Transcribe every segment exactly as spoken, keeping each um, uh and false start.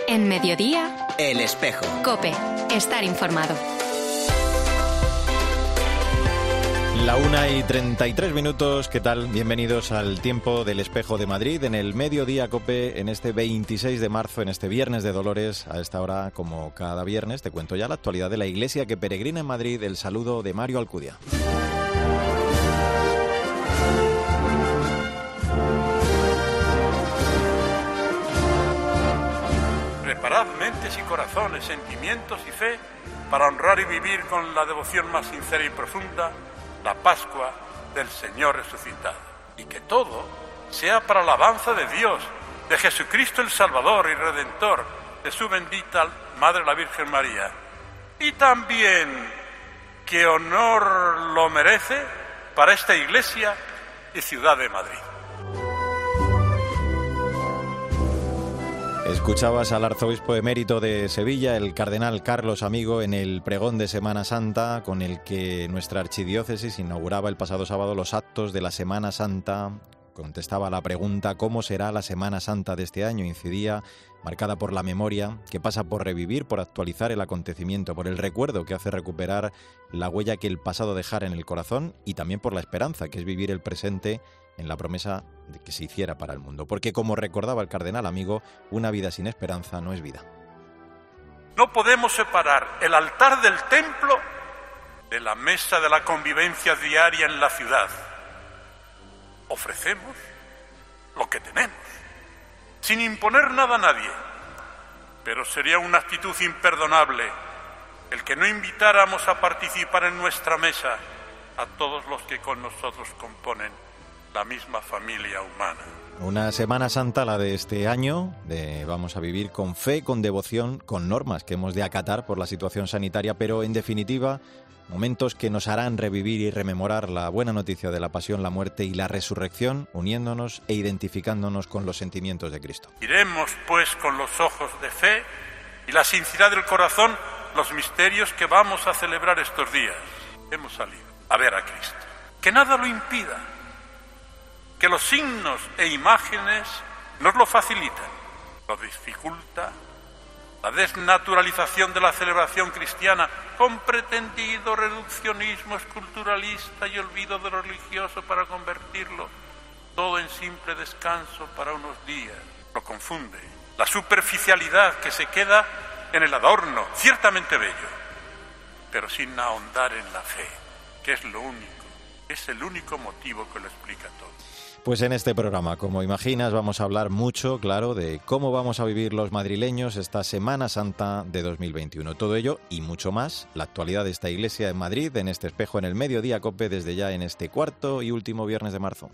En Mediodía, El Espejo. COPE. Estar informado. La una y treinta y tres minutos, ¿qué tal? Bienvenidos al Tiempo del Espejo de Madrid, en el Mediodía COPE, en este veintiséis de marzo, en este Viernes de Dolores. A esta hora, como cada viernes, te cuento ya la actualidad de la Iglesia que peregrina en Madrid. El saludo de Mario Alcudia. Preparad mentes y corazones, sentimientos y fe para honrar y vivir con la devoción más sincera y profunda la Pascua del Señor resucitado. Y que todo sea para la alabanza de Dios, de Jesucristo el Salvador y Redentor, de su bendita Madre la Virgen María. Y también que honor lo merece para esta Iglesia y ciudad de Madrid. Escuchabas al arzobispo emérito de Sevilla, el cardenal Carlos Amigo, en el pregón de Semana Santa, con el que nuestra archidiócesis inauguraba el pasado sábado los actos de la Semana Santa. Contestaba a la pregunta ¿cómo será la Semana Santa de este año? Incidía, marcada por la memoria, que pasa por revivir, por actualizar el acontecimiento, por el recuerdo que hace recuperar la huella que el pasado dejara en el corazón, y también por la esperanza, que es vivir el presente en la promesa de que se hiciera para el mundo. Porque, como recordaba el cardenal Amigo, una vida sin esperanza no es vida. No podemos separar el altar del templo de la mesa de la convivencia diaria en la ciudad. Ofrecemos lo que tenemos, sin imponer nada a nadie, pero sería una actitud imperdonable el que no invitáramos a participar en nuestra mesa a todos los que con nosotros componen la misma familia humana. Una Semana Santa, la de este año, de vamos a vivir con fe, con devoción, con normas que hemos de acatar por la situación sanitaria, pero en definitiva, momentos que nos harán revivir y rememorar la buena noticia de la pasión, la muerte y la resurrección, uniéndonos e identificándonos con los sentimientos de Cristo. Miremos, pues, con los ojos de fe y la sinceridad del corazón los misterios que vamos a celebrar estos días. Hemos salido a ver a Cristo. Que nada lo impida, que los signos e imágenes nos lo facilitan, lo dificulta la desnaturalización de la celebración cristiana con pretendido reduccionismo esculturalista y olvido de lo religioso para convertirlo todo en simple descanso para unos días. Lo confunde la superficialidad que se queda en el adorno, ciertamente bello, pero sin ahondar en la fe, que es lo único, es el único motivo que lo explica todo. Pues en este programa, como imaginas, vamos a hablar mucho, claro, de cómo vamos a vivir los madrileños esta Semana Santa de dos mil veintiuno. Todo ello y mucho más, la actualidad de esta iglesia en Madrid, en este espejo, en el Mediodía COPE, desde ya en este cuarto y último viernes de marzo.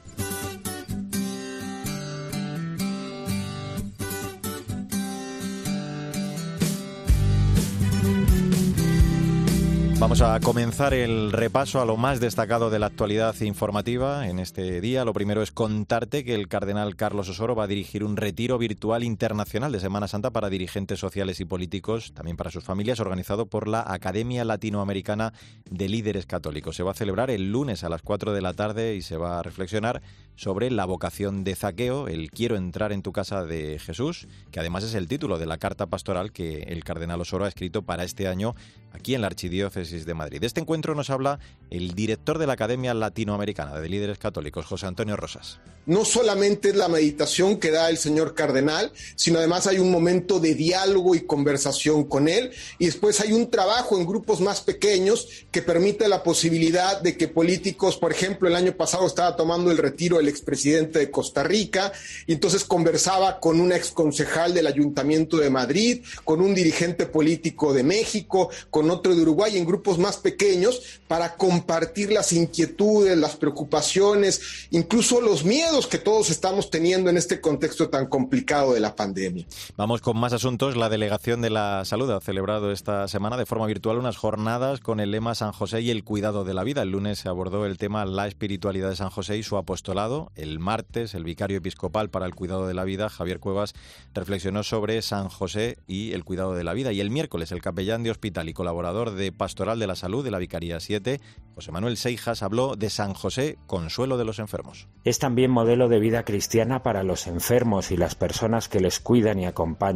Vamos a comenzar el repaso a lo más destacado de la actualidad informativa en este día. Lo primero es contarte que el cardenal Carlos Osoro va a dirigir un retiro virtual internacional de Semana Santa para dirigentes sociales y políticos, también para sus familias, organizado por la Academia Latinoamericana de Líderes Católicos. Se va a celebrar el lunes a las cuatro de la tarde y se va a reflexionar sobre la vocación de Zaqueo, el Quiero entrar en tu casa de Jesús, que además es el título de la carta pastoral que el cardenal Osoro ha escrito para este año aquí en la Archidiócesis de Madrid. De este encuentro nos habla el director de la Academia Latinoamericana de Líderes Católicos, José Antonio Rosas. No solamente es la meditación que da el señor cardenal, sino además hay un momento de diálogo y conversación con él, y después hay un trabajo en grupos más pequeños que permite la posibilidad de que políticos, por ejemplo, el año pasado estaba tomando el retiro el expresidente de Costa Rica, y entonces conversaba con una exconcejal del Ayuntamiento de Madrid, con un dirigente político de México, con otro de Uruguay, en grupos más pequeños, para compartir las inquietudes, las preocupaciones, incluso los miedos que todos estamos teniendo en este contexto tan complicado de la pandemia. Vamos con más asuntos. La Delegación de la Salud ha celebrado esta semana de forma virtual unas jornadas con el lema San José y el cuidado de la vida. El lunes se abordó el tema la espiritualidad de San José y su apostolado. El martes, el vicario episcopal para el cuidado de la vida, Javier Cuevas, reflexionó sobre San José y el cuidado de la vida. Y el miércoles, el capellán de hospital y colaborador de Pastoral de la Salud de la Vicaría siete, José Manuel Seijas, habló de San José, consuelo de los enfermos. Es también modelo de vida cristiana para los enfermos y las personas que les cuidan y acompañan.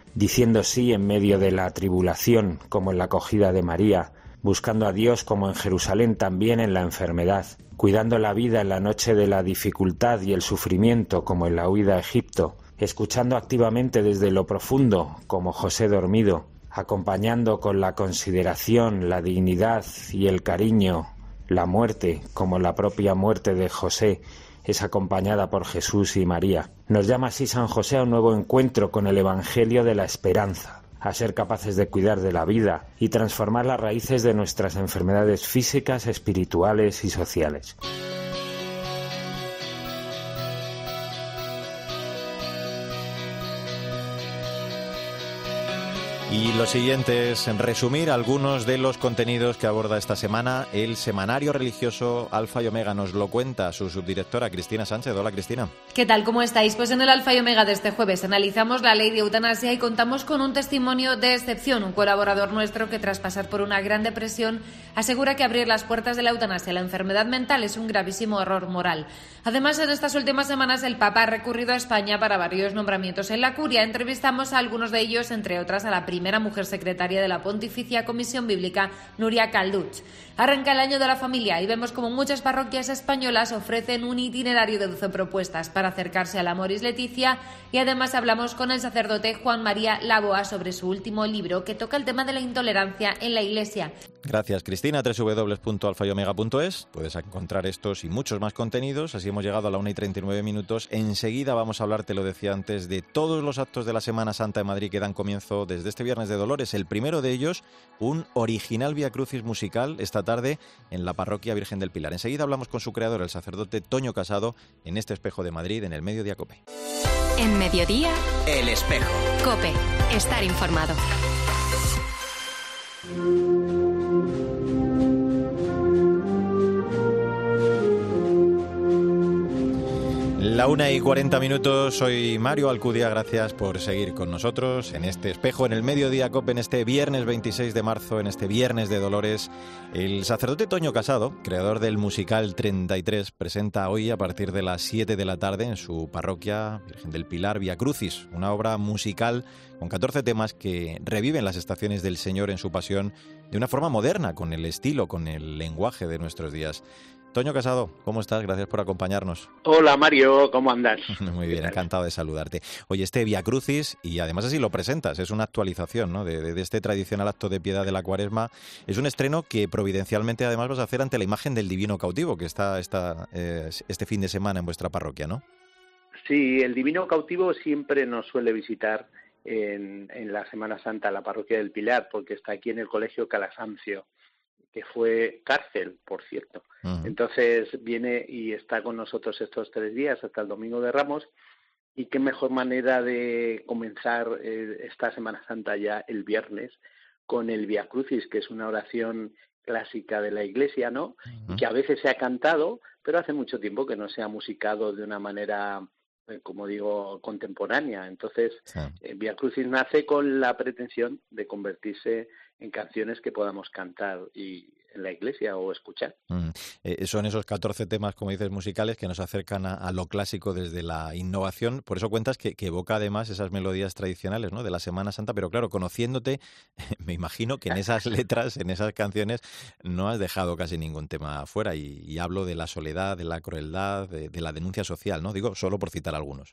diciendo sí en medio de la tribulación, como en la acogida de María, buscando a Dios como en Jerusalén también en la enfermedad, cuidando la vida en la noche de la dificultad y el sufrimiento como en la huida a Egipto, escuchando activamente desde lo profundo como José dormido, acompañando con la consideración, la dignidad y el cariño, la muerte como la propia muerte de José es acompañada por Jesús y María. Nos llama así San José a un nuevo encuentro con el Evangelio de la esperanza, a ser capaces de cuidar de la vida y transformar las raíces de nuestras enfermedades físicas, espirituales y sociales. Y lo siguiente es resumir algunos de los contenidos que aborda esta semana el semanario religioso Alfa y Omega. Nos lo cuenta su subdirectora Cristina Sánchez. Hola, Cristina. ¿Qué tal? ¿Cómo estáis? Pues en el Alfa y Omega de este jueves analizamos la ley de eutanasia y contamos con un testimonio de excepción. Un colaborador nuestro que tras pasar por una gran depresión asegura que abrir las puertas de la eutanasia a la enfermedad mental es un gravísimo error moral. Además, en estas últimas semanas el Papa ha recurrido a España para varios nombramientos en la curia. Entrevistamos a algunos de ellos, entre otras a la primera mujer secretaria de la Pontificia Comisión Bíblica, Núria Calduch. Arranca el año de la familia y vemos como muchas parroquias españolas ofrecen un itinerario de doce propuestas para acercarse al Amoris Laetitia, y además hablamos con el sacerdote Juan María Laboa sobre su último libro que toca el tema de la intolerancia en la Iglesia. Gracias, Cristina. doble u doble u doble u punto alfa y omega punto es. Puedes encontrar estos y muchos más contenidos. Así hemos llegado a la una y treinta y nueve minutos. Enseguida vamos a hablar, te lo decía antes, de todos los actos de la Semana Santa de Madrid que dan comienzo desde este viernes de Dolores. El primero de ellos, un original Vía Crucis musical esta tarde en la Parroquia Virgen del Pilar. Enseguida hablamos con su creador, el sacerdote Toño Casado, en este Espejo de Madrid, en el Mediodía COPE. En Mediodía, El Espejo. COPE. Estar informado. La una y cuarenta minutos, soy Mario Alcudia, gracias por seguir con nosotros en este Espejo, en el Mediodía COPE, en este viernes veintiséis de marzo, en este viernes de Dolores. El sacerdote Toño Casado, creador del musical treinta y tres, presenta hoy a partir de las siete de la tarde en su parroquia Virgen del Pilar Vía Crucis, una obra musical con catorce temas que reviven las estaciones del Señor en su pasión de una forma moderna, con el estilo, con el lenguaje de nuestros días. Toño Casado, ¿cómo estás? Gracias por acompañarnos. Hola Mario, ¿cómo andas? Muy bien, encantado de saludarte. Oye, este Vía Crucis, y además así lo presentas, es una actualización, ¿no?, de, de este tradicional acto de piedad de la Cuaresma. Es un estreno que providencialmente además vas a hacer ante la imagen del Divino Cautivo, que está, está eh, este fin de semana en vuestra parroquia, ¿no? Sí, el Divino Cautivo siempre nos suele visitar en, en la Semana Santa la parroquia del Pilar, porque está aquí en el Colegio Calasancio, que fue cárcel, por cierto. Uh-huh. Entonces viene y está con nosotros estos tres días hasta el Domingo de Ramos, y qué mejor manera de comenzar eh, esta Semana Santa ya el viernes con el Vía Crucis, que es una oración clásica de la Iglesia, ¿no? Uh-huh. Que a veces se ha cantado, pero hace mucho tiempo que no se ha musicado de una manera, eh, como digo, contemporánea. Entonces, sí. eh, Vía Crucis nace con la pretensión de convertirse en canciones que podamos cantar y en la iglesia o escuchar. Mm. Eh, son esos catorce temas, como dices, musicales que nos acercan a, a lo clásico desde la innovación. Por eso cuentas que, que evoca además esas melodías tradicionales, ¿no?, de la Semana Santa. Pero claro, conociéndote, me imagino que en esas letras, en esas canciones, no has dejado casi ningún tema fuera. Y, y hablo de la soledad, de la crueldad, de, de la denuncia social, ¿no? Digo, solo por citar algunos.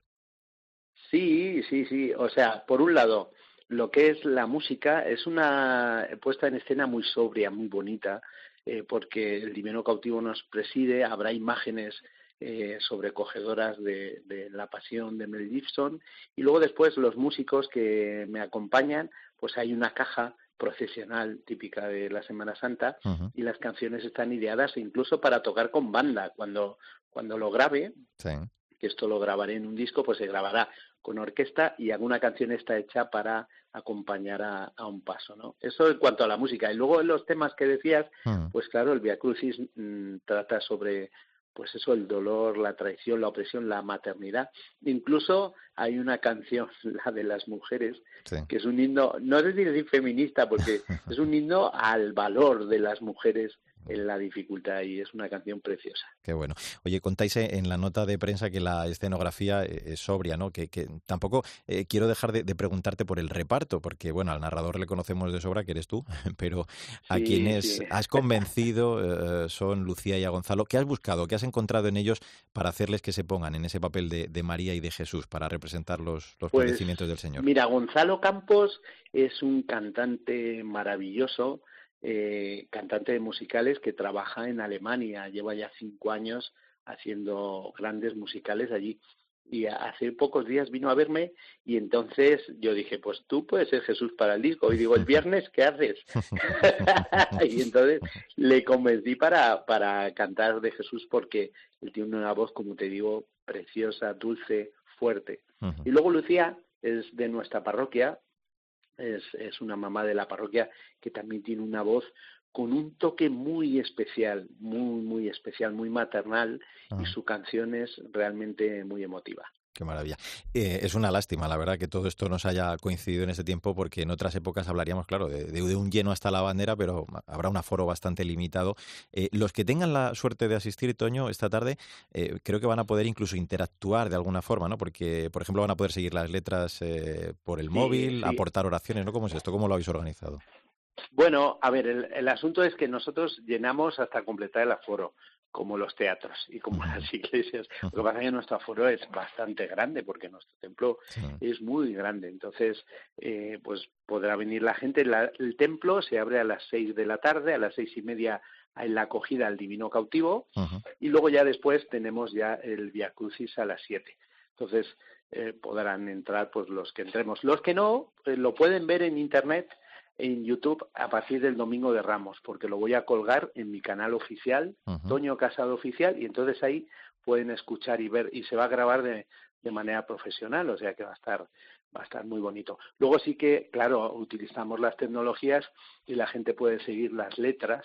Sí, sí, sí. O sea, por un lado, lo que es la música es una puesta en escena muy sobria, muy bonita, eh, porque el Divino Cautivo nos preside, habrá imágenes eh, sobrecogedoras de, de la pasión de Mel Gibson, y luego después los músicos que me acompañan, pues hay una caja procesional típica de la Semana Santa, uh-huh. y las canciones están ideadas incluso para tocar con banda. Cuando, cuando lo grabe, sí. que esto lo grabaré en un disco, pues se grabará con orquesta y alguna canción está hecha para acompañar a, a un paso, ¿no? Eso en cuanto a la música. Y luego en los temas que decías, mm. pues claro, el Vía Crucis mmm, trata sobre, pues eso, el dolor, la traición, la opresión, la maternidad. Incluso hay una canción, la de las mujeres, sí. que es un himno, no sé si decir feminista, porque es un himno al valor de las mujeres en la dificultad, y es una canción preciosa. Qué bueno. Oye, contáis en la nota de prensa que la escenografía es sobria, ¿no? Que, que tampoco eh, quiero dejar de, de preguntarte por el reparto, porque, bueno, al narrador le conocemos de sobra, que eres tú, pero a Sí, quienes sí. has convencido eh, son Lucía y a Gonzalo. ¿Qué has buscado? ¿Qué has encontrado en ellos para hacerles que se pongan en ese papel de, de María y de Jesús, para representar los, los Pues, padecimientos del Señor? Mira, Gonzalo Campos es un cantante maravilloso, eh, cantante de musicales que trabaja en Alemania, lleva ya cinco años haciendo grandes musicales allí. Y hace pocos días vino a verme y entonces yo dije, pues tú puedes ser Jesús para el disco. Y digo, ¿el viernes qué haces? Y entonces le convencí para, para cantar de Jesús, porque él tiene una voz, como te digo, preciosa, dulce, fuerte. Uh-huh. Y luego Lucía es de nuestra parroquia, es, es una mamá de la parroquia que también tiene una voz con un toque muy especial, muy, muy especial, muy maternal, uh-huh. y su canción es realmente muy emotiva. Qué maravilla. Eh, es una lástima, la verdad, que todo esto nos haya coincidido en este tiempo, porque en otras épocas hablaríamos, claro, de, de, de un lleno hasta la bandera, pero habrá un aforo bastante limitado. Eh, los que tengan la suerte de asistir, Toño, esta tarde, eh, creo que van a poder incluso interactuar de alguna forma, ¿no? Porque, por ejemplo, van a poder seguir las letras eh, por el sí, móvil, sí. aportar oraciones, ¿no? ¿Cómo es esto? ¿Cómo lo habéis organizado? Bueno, a ver, el, el asunto es que nosotros llenamos hasta completar el aforo, como los teatros y como las iglesias. Lo que pasa es que nuestro aforo es bastante grande, porque nuestro templo sí. es muy grande. Entonces, eh, pues podrá venir la gente. La, el templo se abre a las seis de la tarde, a las seis y media en la acogida al Divino Cautivo, uh-huh. y luego ya después tenemos ya el Vía Crucis a las siete. Entonces, eh, podrán entrar pues los que entremos. Los que no, eh, lo pueden ver en internet, en YouTube, a partir del Domingo de Ramos, porque lo voy a colgar en mi canal oficial, uh-huh. Toño Casado Oficial, y entonces ahí pueden escuchar y ver, y se va a grabar de, de manera profesional, o sea que va a estar va a estar muy bonito. Luego sí que, claro, utilizamos las tecnologías y la gente puede seguir las letras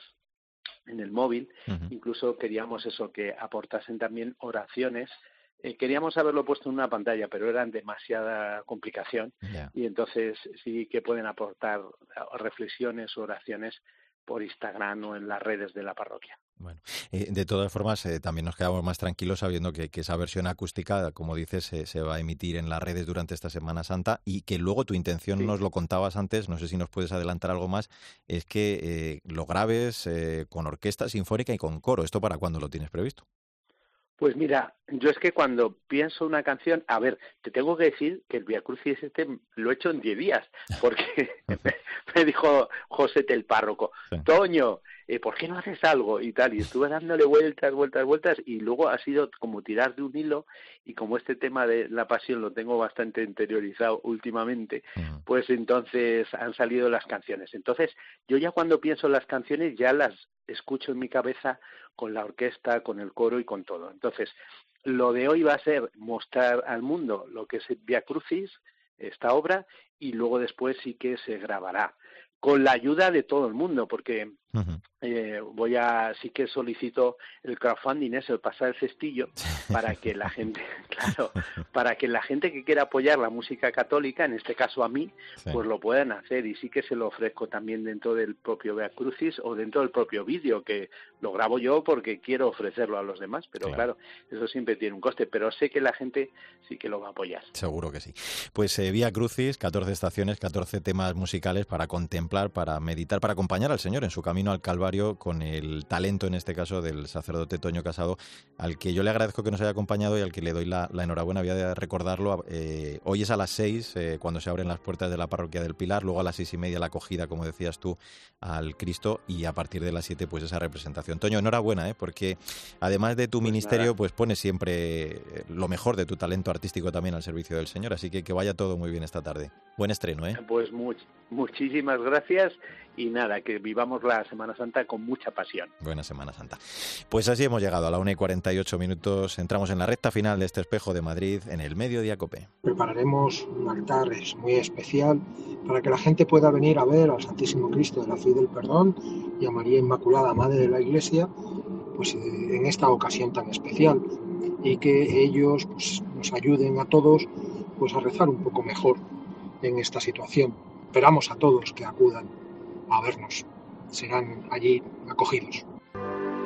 en el móvil. Uh-huh. Incluso queríamos eso, que aportasen también oraciones. Eh, queríamos haberlo puesto en una pantalla, pero eran demasiada complicación, yeah. y entonces sí que pueden aportar reflexiones o oraciones por Instagram o en las redes de la parroquia. Bueno, eh, de todas formas, eh, también nos quedamos más tranquilos sabiendo que, que esa versión acústica, como dices, eh, se va a emitir en las redes durante esta Semana Santa, y que luego tu intención, sí. nos lo contabas antes, no sé si nos puedes adelantar algo más, es que eh, lo grabes eh, con orquesta sinfónica y con coro. ¿Esto para cuándo lo tienes previsto? Pues mira, yo es que cuando pienso una canción, a ver, te tengo que decir que el Vía Crucis este lo he hecho en diez días, porque me dijo José el párroco, sí. Toño, eh, ¿por qué no haces algo? Y tal, y estuve dándole vueltas, vueltas, vueltas, y luego ha sido como tirar de un hilo, y como este tema de la pasión lo tengo bastante interiorizado últimamente, uh-huh. pues entonces han salido las canciones. Entonces, yo ya cuando pienso en las canciones, ya las escucho en mi cabeza con la orquesta, con el coro y con todo. Entonces, lo de hoy va a ser mostrar al mundo lo que es Vía Crucis, esta obra, y luego después sí que se grabará con la ayuda de todo el mundo, porque uh-huh. eh, voy a sí que solicito el crowdfunding, eso, el pasar el cestillo, para que la gente, claro, para que la gente que quiera apoyar la música católica, en este caso a mí, sí. pues lo puedan hacer, y sí que se lo ofrezco también dentro del propio Vía Crucis o dentro del propio vídeo, que lo grabo yo porque quiero ofrecerlo a los demás, pero claro, claro eso siempre tiene un coste, pero sé que la gente sí que lo va a apoyar. Seguro que sí. Pues eh, Vía Crucis, catorce estaciones, catorce temas musicales para contemplar, para meditar, para acompañar al Señor en su camino al Calvario, con el talento, en este caso, del sacerdote Toño Casado, al que yo le agradezco que nos haya acompañado y al que le doy la, la enhorabuena. Voy a recordarlo, eh, hoy es a las seis, eh, cuando se abren las puertas de la parroquia del Pilar, luego a las seis y media la acogida, como decías tú, al Cristo, y a partir de las siete, pues esa representación. Toño, enhorabuena, ¿eh? Porque además de tu pues ministerio, nada. pues pones siempre lo mejor de tu talento artístico también al servicio del Señor, así que que vaya todo muy bien esta tarde. Buen estreno, ¿eh? Pues much, muchísimas gracias, y nada, que vivamos la Semana Santa con mucha pasión. Buena Semana Santa. Pues así hemos llegado a la una y cuarenta y ocho minutos. Entramos en la recta final de este Espejo de Madrid en el Mediodía Cope. Prepararemos un altar muy especial para que la gente pueda venir a ver al Santísimo Cristo de la Fe y del Perdón y a María Inmaculada, Madre de la Iglesia, pues en esta ocasión tan especial, y que ellos pues, nos ayuden a todos pues a rezar un poco mejor en esta situación. Esperamos a todos que acudan a vernos. Serán allí acogidos.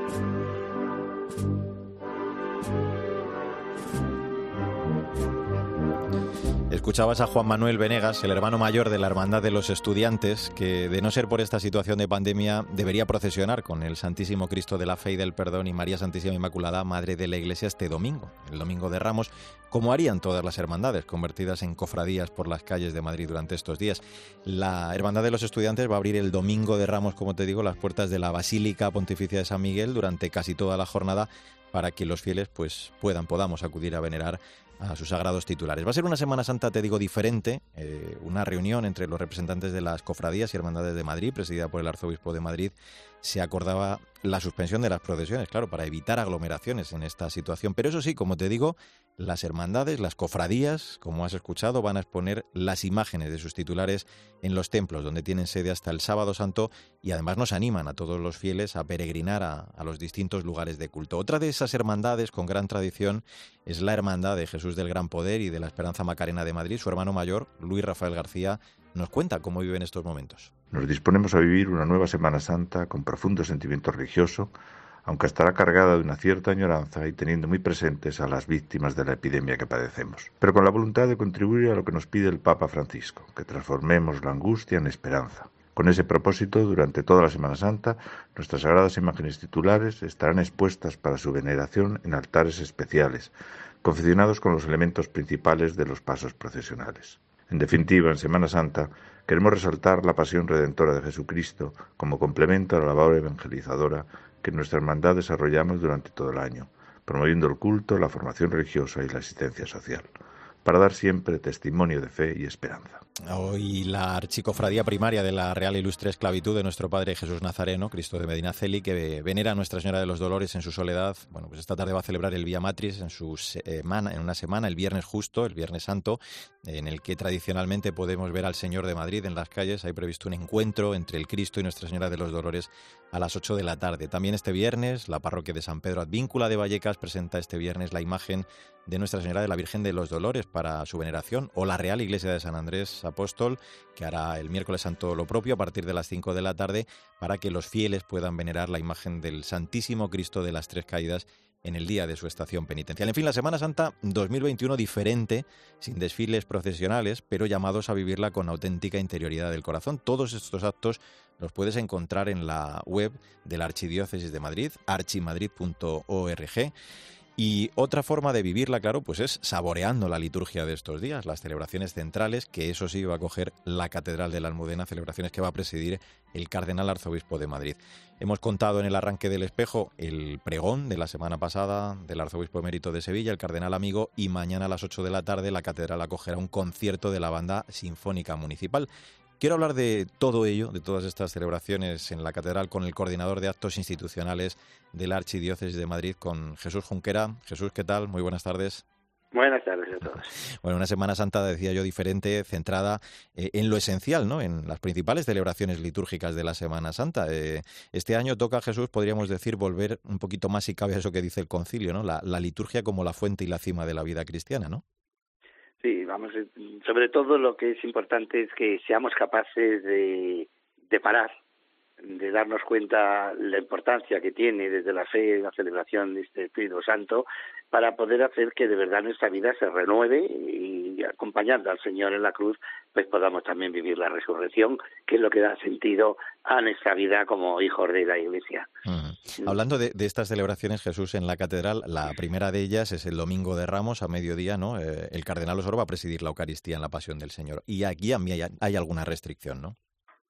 Escuchabas a Juan Manuel Venegas, el hermano mayor de la Hermandad de los Estudiantes, que de no ser por esta situación de pandemia debería procesionar con el Santísimo Cristo de la Fe y del Perdón y María Santísima Inmaculada, Madre de la Iglesia, este domingo, el Domingo de Ramos, como harían todas las hermandades convertidas en cofradías por las calles de Madrid durante estos días. La Hermandad de los Estudiantes va a abrir el Domingo de Ramos, como te digo, las puertas de la Basílica Pontificia de San Miguel durante casi toda la jornada, para que los fieles pues puedan, podamos acudir a venerar a sus sagrados titulares. Va a ser una Semana Santa, te digo, diferente, eh, una reunión entre los representantes de las cofradías y hermandades de Madrid, presidida por el arzobispo de Madrid. Se acordaba la suspensión de las procesiones, claro, para evitar aglomeraciones en esta situación. Pero eso sí, como te digo, las hermandades, las cofradías, como has escuchado, van a exponer las imágenes de sus titulares en los templos, donde tienen sede hasta el Sábado Santo, y además nos animan a todos los fieles a peregrinar a, a los distintos lugares de culto. Otra de esas hermandades con gran tradición es la Hermandad de Jesús del Gran Poder y de la Esperanza Macarena de Madrid. Su hermano mayor, Luis Rafael García, nos cuenta cómo viven estos momentos. Nos disponemos a vivir una nueva Semana Santa con profundo sentimiento religioso, aunque estará cargada de una cierta añoranza y teniendo muy presentes a las víctimas de la epidemia que padecemos, pero con la voluntad de contribuir a lo que nos pide el Papa Francisco, que transformemos la angustia en esperanza. Con ese propósito, durante toda la Semana Santa, nuestras sagradas imágenes titulares estarán expuestas para su veneración en altares especiales, confeccionados con los elementos principales de los pasos procesionales. En definitiva, en Semana Santa, queremos resaltar la pasión redentora de Jesucristo como complemento a la labor evangelizadora que en nuestra hermandad desarrollamos durante todo el año, promoviendo el culto, la formación religiosa y la asistencia social, para dar siempre testimonio de fe y esperanza. Hoy la archicofradía primaria de la Real Ilustre Esclavitud de nuestro Padre Jesús Nazareno, Cristo de Medinaceli, que venera a Nuestra Señora de los Dolores en su soledad, bueno, pues esta tarde va a celebrar el Vía Matris en, su semana, en una semana, el Viernes Justo, el Viernes Santo, en el que tradicionalmente podemos ver al Señor de Madrid en las calles. Hay previsto un encuentro entre el Cristo y Nuestra Señora de los Dolores a las ocho de la tarde. También este viernes, la parroquia de San Pedro Advíncula de Vallecas presenta este viernes la imagen de Nuestra Señora de la Virgen de los Dolores para su veneración, o la Real Iglesia de San Andrés Apóstol, que hará el miércoles santo lo propio a partir de las cinco de la tarde, para que los fieles puedan venerar la imagen del Santísimo Cristo de las Tres Caídas en el día de su estación penitencial. En fin, la Semana Santa dos mil veintiuno diferente, sin desfiles procesionales, pero llamados a vivirla con auténtica interioridad del corazón. Todos estos actos los puedes encontrar en la web de la Archidiócesis de Madrid, archimadrid punto org. Y otra forma de vivirla, claro, pues es saboreando la liturgia de estos días, las celebraciones centrales, que eso sí va a acoger la Catedral de la Almudena, celebraciones que va a presidir el Cardenal Arzobispo de Madrid. Hemos contado en el arranque del espejo el pregón de la semana pasada del Arzobispo emérito de Sevilla, el Cardenal Amigo, y mañana a las ocho de la tarde la Catedral acogerá un concierto de la Banda Sinfónica Municipal. Quiero hablar de todo ello, de todas estas celebraciones en la Catedral, con el coordinador de actos institucionales de la Archidiócesis de Madrid, con Jesús Junquera. Jesús, ¿qué tal? Muy buenas tardes. Buenas tardes a todos. Bueno, una Semana Santa, decía yo, diferente, centrada eh, en lo esencial, ¿no? En las principales celebraciones litúrgicas de la Semana Santa. Eh, este año toca, Jesús, podríamos decir, volver un poquito más, si cabe, a eso que dice el Concilio, ¿no? La, la liturgia como la fuente y la cima de la vida cristiana, ¿no? Sí, vamos, sobre todo lo que es importante es que seamos capaces de, de parar, de darnos cuenta la importancia que tiene desde la fe la celebración de este Espíritu Santo, para poder hacer que de verdad nuestra vida se renueve y, acompañando al Señor en la cruz, pues podamos también vivir la resurrección, que es lo que da sentido a nuestra vida como hijos de la Iglesia. Uh-huh. Hablando de, de estas celebraciones, Jesús, en la Catedral, la primera de ellas es el Domingo de Ramos a mediodía, ¿no? Eh, el Cardenal Osoro va a presidir la Eucaristía en la Pasión del Señor. Y aquí a mí hay, hay alguna restricción, ¿no?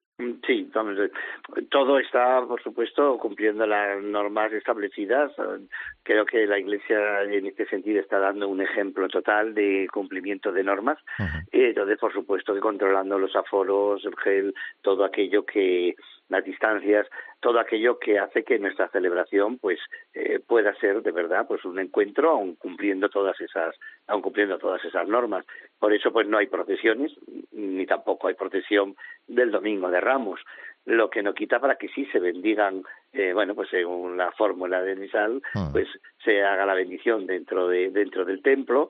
Sí, vamos, todo está, por supuesto, cumpliendo las normas establecidas. Creo que la Iglesia en este sentido está dando un ejemplo total de cumplimiento de normas. Uh-huh. Entonces, por supuesto, que controlando los aforos, el gel, todo aquello que, las distancias, todo aquello que hace que nuestra celebración pues eh, pueda ser de verdad pues un encuentro, aun cumpliendo todas esas, aun cumpliendo todas esas normas. Por eso pues no hay procesiones, ni tampoco hay procesión del Domingo de Ramos, lo que no quita para que sí se bendigan, eh, bueno, pues según la fórmula de misal, pues se haga la bendición dentro de dentro del templo,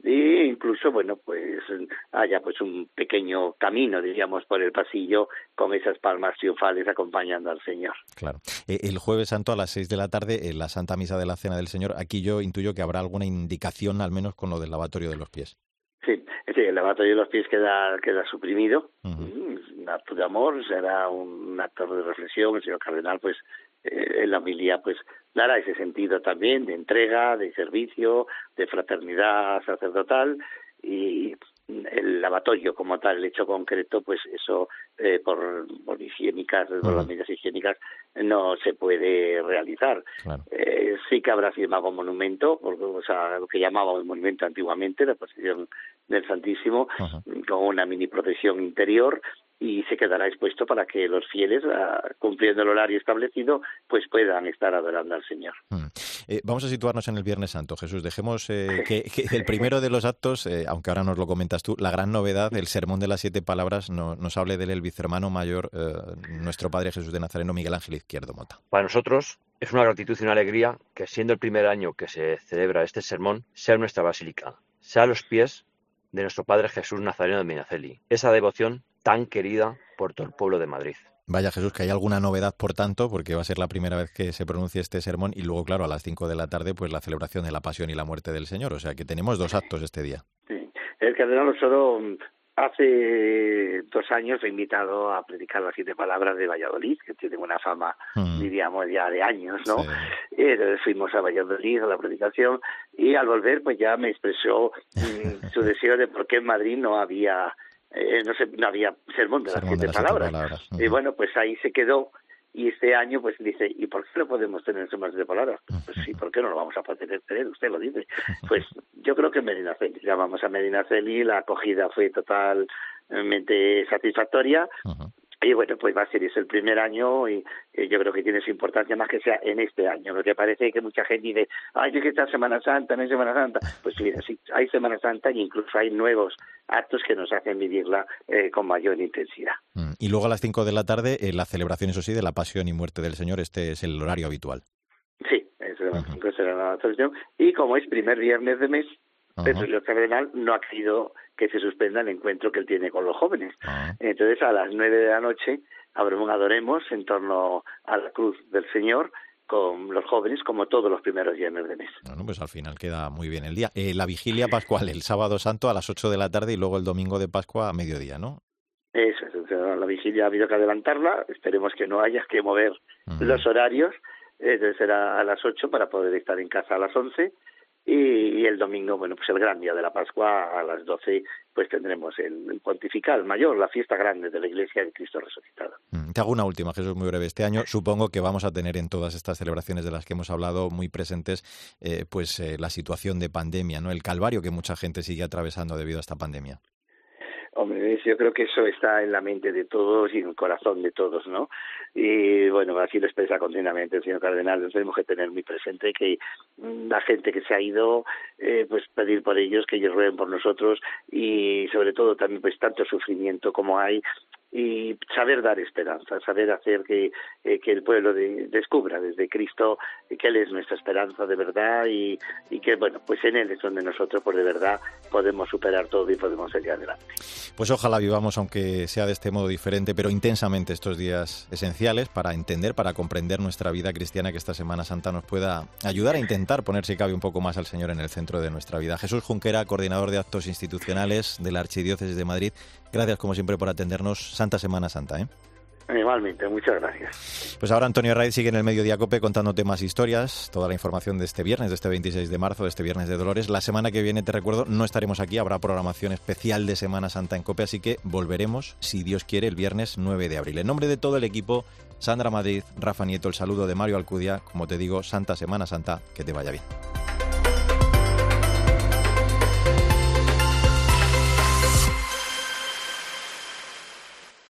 e incluso, bueno, pues haya pues un pequeño camino, diríamos, por el pasillo con esas palmas triunfales acompañando al Señor. Claro. Eh, el Jueves Santo a las seis de la tarde, en la Santa Misa de la Cena del Señor, aquí yo intuyo que habrá alguna indicación, al menos con lo del lavatorio de los pies. Sí, es decir, el lavatorio de los pies queda, queda suprimido. Uh-huh. Un acto de amor, será un acto de reflexión. El señor cardenal, pues, eh, en la homilía, pues, dará ese sentido también de entrega, de servicio, de fraternidad sacerdotal, y el lavatorio como tal, el hecho concreto, pues eso eh, por, por higiénicas, por uh-huh. las medidas higiénicas, no se puede realizar. Claro. Eh, sí que habrá firmado monumento, porque, o sea, lo que llamábamos monumento antiguamente, la procesión del Santísimo, uh-huh. con una mini procesión interior, y se quedará expuesto para que los fieles, cumpliendo el horario establecido, pues puedan estar adorando al Señor. Mm. Eh, vamos a situarnos en el Viernes Santo, Jesús. Dejemos eh, que, que el primero de los actos, eh, aunque ahora nos lo comentas tú, la gran novedad, el Sermón de las Siete Palabras, no, nos hable del el vicehermano mayor, eh, nuestro Padre Jesús de Nazareno, Miguel Ángel Izquierdo Mota. Para nosotros es una gratitud y una alegría que, siendo el primer año que se celebra este sermón, sea nuestra basílica, sea a los pies de nuestro Padre Jesús Nazareno de Medinaceli. Esa devoción tan querida por todo el pueblo de Madrid. Vaya, Jesús, que hay alguna novedad, por tanto, porque va a ser la primera vez que se pronuncie este sermón, y luego, claro, a las cinco de la tarde, pues la celebración de la Pasión y la Muerte del Señor. O sea, que tenemos dos actos este día. Sí. El cardenal Osoro hace dos años fue invitado a predicar las siete palabras de Valladolid, que tiene una fama, mm. diríamos, ya de años, ¿no? Sí. Eh, fuimos a Valladolid a la predicación, y al volver, pues ya me expresó mm, su deseo de por qué en Madrid no había... Eh, no sé, no había sermón de las sermón siete de las palabras. Siete palabras. Uh-huh. Y bueno, pues ahí se quedó, y este año pues dice, ¿y por qué no podemos tener sermón de palabras? Pues sí, ¿por qué no lo vamos a poder tener? Usted lo dice. Pues yo creo que en Medinaceli, llamamos a Medinaceli, la acogida fue totalmente satisfactoria. Uh-huh. Y bueno, pues va a ser, es el primer año, y eh, yo creo que tiene su importancia más que sea en este año, porque parece que mucha gente dice, ay, es que está Semana Santa, no hay Semana Santa. Pues mira, sí, hay Semana Santa, e incluso hay nuevos actos que nos hacen vivirla eh, con mayor intensidad. Mm. Y luego a las cinco de la tarde, eh, la celebración, eso sí, de la Pasión y Muerte del Señor. Este es el horario habitual. Sí, es las cinco uh-huh. será la celebración. Y como es primer viernes de mes, uh-huh. el señor cardenal no ha querido que se suspenda el encuentro que él tiene con los jóvenes. Uh-huh. Entonces, a las nueve de la noche habrá un adoremos en torno a la cruz del Señor con los jóvenes, como todos los primeros viernes de mes. Bueno, pues al final queda muy bien el día. Eh, la vigilia pascual, el sábado santo a las ocho de la tarde, y luego el domingo de Pascua a mediodía, ¿no? Eso es, la vigilia ha habido que adelantarla, esperemos que no haya que mover uh-huh. los horarios, entonces será a las ocho para poder estar en casa a las once. Y el domingo, bueno, pues el gran día de la Pascua a las doce, pues tendremos el, el pontifical mayor, la fiesta grande de la Iglesia de Cristo resucitado. Te hago una última, Jesús, muy breve. Este año supongo que vamos a tener en todas estas celebraciones de las que hemos hablado muy presentes, eh, pues eh, la situación de pandemia, ¿no? El calvario que mucha gente sigue atravesando debido a esta pandemia. Hombre, yo creo que eso está en la mente de todos y en el corazón de todos, ¿no? Y bueno, así lo expresa continuamente el señor cardenal. Tenemos que tener muy presente que la gente que se ha ido, eh, pues pedir por ellos, que ellos rueguen por nosotros, y sobre todo también pues tanto sufrimiento como hay, y saber dar esperanza, saber hacer que, eh, que el pueblo de, descubra desde Cristo que Él es nuestra esperanza de verdad, y, y que, bueno, pues en Él es donde nosotros, pues de verdad, podemos superar todo y podemos seguir adelante. Pues ojalá vivamos, aunque sea de este modo diferente, pero intensamente, estos días esenciales para entender, para comprender nuestra vida cristiana, que esta Semana Santa nos pueda ayudar a intentar poner, si cabe, un poco más al Señor en el centro de nuestra vida. Jesús Junquera, coordinador de actos institucionales de la Archidiócesis de Madrid, gracias como siempre por atendernos. Santa Semana Santa, ¿eh? Igualmente, muchas gracias. Pues ahora Antonio Raiz sigue en el Mediodía COPE contándote más historias, toda la información de este viernes, de este veintiséis de marzo, de este viernes de Dolores. La semana que viene, te recuerdo, no estaremos aquí, habrá programación especial de Semana Santa en COPE, así que volveremos, si Dios quiere, el viernes nueve de abril. En nombre de todo el equipo, Sandra Madrid, Rafa Nieto, el saludo de Mario Alcudia, como te digo, Santa Semana Santa, que te vaya bien.